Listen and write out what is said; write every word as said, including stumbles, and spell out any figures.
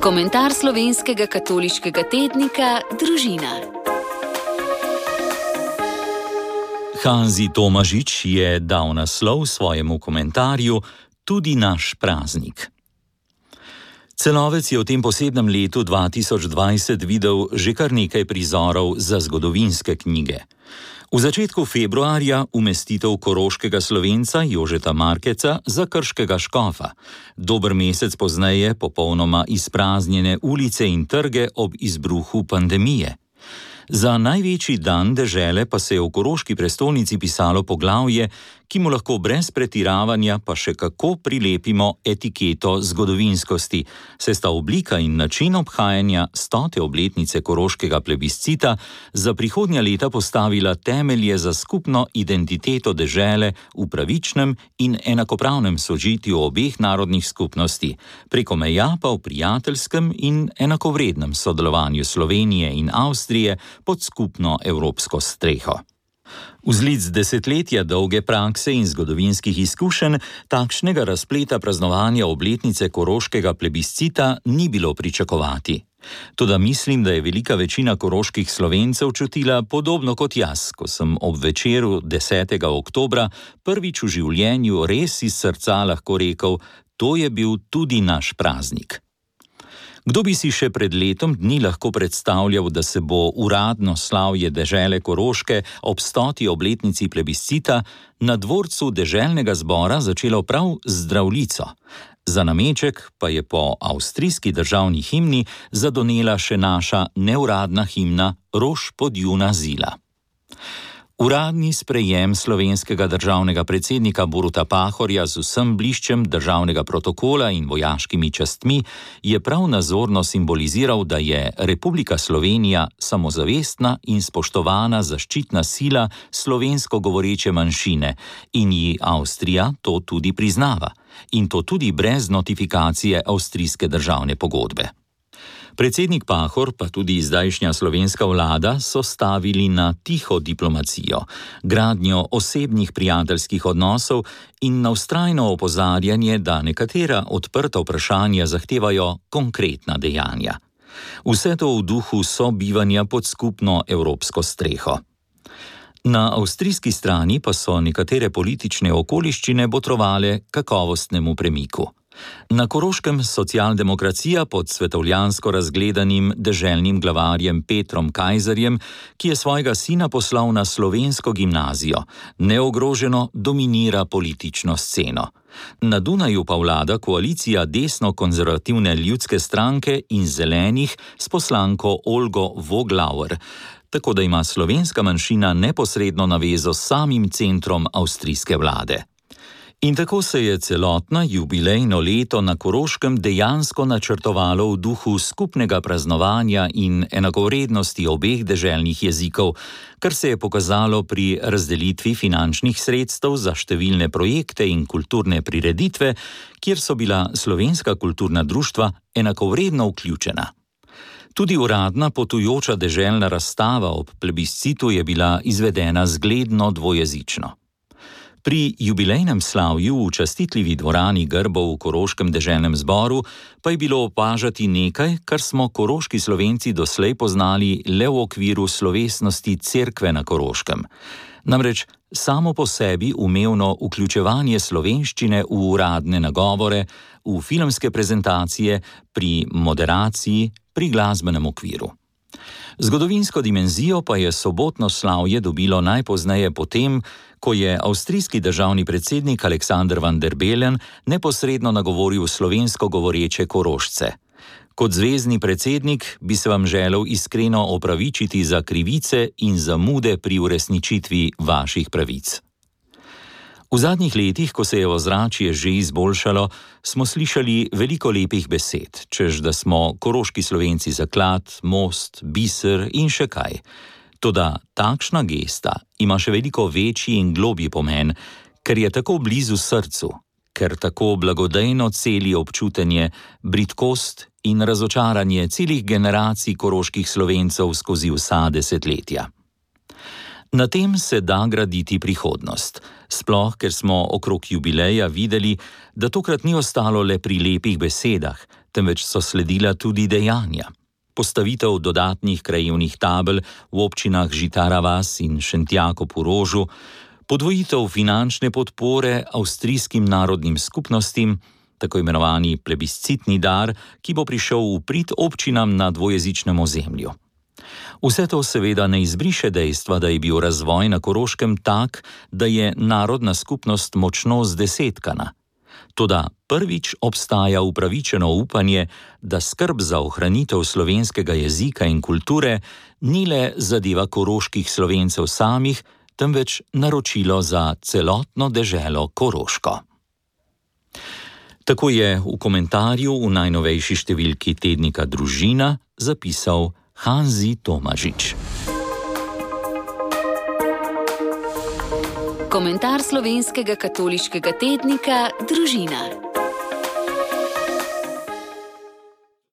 Komentar slovenskega katoliškega tednika Družina. Hanzi Tomažič je dal naslov svojemu komentarju Tudi naš praznik. Celovec je v tem posebnem letu dva tisoč dvajset videl že kar nekaj prizorov za zgodovinske knjige. V začetku februarja umestitev koroškega Slovenca Jožeta Markeca za krškega škofa. Dober mesec pozneje popolnoma izpraznjene ulice in trge ob izbruhu pandemije. Za največji dan dežele pa se je v koroški prestolnici pisalo poglavje, ki mu lahko brez pretiravanja pa še kako prilepimo etiketo zgodovinskosti, saj sta oblika in način obhajanja stote obletnice koroškega plebiscita za prihodnja leta postavila temelje za skupno identiteto dežele v pravičnem in enakopravnem sožitju obeh narodnih skupnosti, preko meja pa v prijateljskem in enakovrednem sodelovanju Slovenije in Avstrije pod skupno evropsko streho. Vzlic desetletja dolge prakse in zgodovinskih izkušenj takšnega razpleta praznovanja obletnice koroškega plebiscita ni bilo pričakovati. Toda mislim, da je velika večina koroških Slovencev čutila podobno kot jaz, ko sem ob večeru desetega oktobra prvič v življenju res iz srca lahko rekel, to je bil tudi naš praznik. Kdo bi si še pred letom dni lahko predstavljal, da se bo uradno slavje dežele Koroške ob stoti obletnici plebiscita na dvorcu deželnega zbora začelo prav z Zdravljico. Za nameček pa je po avstrijski državni himni zadonela še naša neuradna himna Rož pod juna zila. Uradni sprejem slovenskega državnega predsednika Boruta Pahorja z vsem bliščem državnega protokola in vojaškimi častmi je prav nazorno simboliziral, da je Republika Slovenija samozavestna in spoštovana zaščitna sila slovensko govoreče manjšine in ji Avstrija to tudi priznava, in to tudi brez notifikacije avstrijske državne pogodbe. Predsednik Pahor, pa tudi zdajšnja slovenska vlada, so stavili na tiho diplomacijo, gradnjo osebnih prijateljskih odnosov in na vztrajno opozarjanje, da nekatera odprta vprašanja zahtevajo konkretna dejanja. Vse to v duhu sobivanja pod skupno evropsko streho. Na avstrijski strani pa so nekatere politične okoliščine botrovale kakovostnemu premiku. Na Koroškem socialdemokracija pod svetovljansko razgledanim deželnim glavarjem Petrom Kajzerjem, ki je svojega sina poslal na slovensko gimnazijo, neogroženo dominira politično sceno. Na Dunaju pa vlada koalicija desno-konzervativne ljudske stranke in zelenih s poslanko Olgo Voglauer, tako da ima slovenska manjšina neposredno navezo s samim centrom avstrijske vlade. In tako se je celotno jubilejno leto na Koroškem dejansko načrtovalo v duhu skupnega praznovanja in enakovrednosti obeh deželnih jezikov, kar se je pokazalo pri razdelitvi finančnih sredstev za številne projekte in kulturne prireditve, kjer so bila slovenska kulturna društva enakovredno vključena. Tudi uradna potujoča deželna razstava ob plebiscitu je bila izvedena zgledno dvojezično. Pri jubilejnem slavju v častitljivi dvorani grbov v Koroškem deželnem zboru pa je bilo opažati nekaj, kar smo koroški Slovenci doslej poznali le v okviru slovesnosti cerkve na Koroškem. Namreč samo po sebi umevno vključevanje slovenščine v uradne nagovore, v filmske prezentacije, pri moderaciji, pri glasbenem okviru. Zgodovinsko dimenzijo pa je sobotno slavje dobilo najpozneje potem, ko je avstrijski državni predsednik Aleksander van der Bellen neposredno nagovoril slovensko govoreče Korošce. Kot zvezni predsednik bi se vam želel iskreno opravičiti za krivice in zamude pri uresničitvi vaših pravic. V zadnjih letih, ko se je ozračje že izboljšalo, smo slišali veliko lepih besed, češ da smo koroški Slovenci zaklad, most, biser in še kaj. Toda takšna gesta ima še veliko večji in globji pomen, ker je tako blizu srcu, ker tako blagodejno celi občutenje, bridkost in razočaranje celih generacij koroških Slovencev skozi vsa desetletja. Na tem se da graditi prihodnost, sploh ker smo okrog jubileja videli, da tokrat ni ostalo le pri lepih besedah, temveč so sledila tudi dejanja. Postavitev dodatnih krajevnih tabel v občinah Žitara vas in Šentjako pri Rožu, podvojitev finančne podpore avstrijskim narodnim skupnostim, tako imenovani plebiscitni dar, ki bo prišel v prid občinam na dvojezičnem ozemlju. Vse to seveda ne izbriše dejstva, da je bil razvoj na Koroškem tak, da je narodna skupnost močno zdesetkana. Toda prvič obstaja upravičeno upanje, da skrb za ohranitev slovenskega jezika in kulture ni le zadeva koroških Slovencev samih, temveč naročilo za celotno deželo Koroško. Tako je v komentarju v najnovejši številki tednika Družina zapisal Hanzi Tomažič. Komentar slovenskega katoliškega tednika Družina.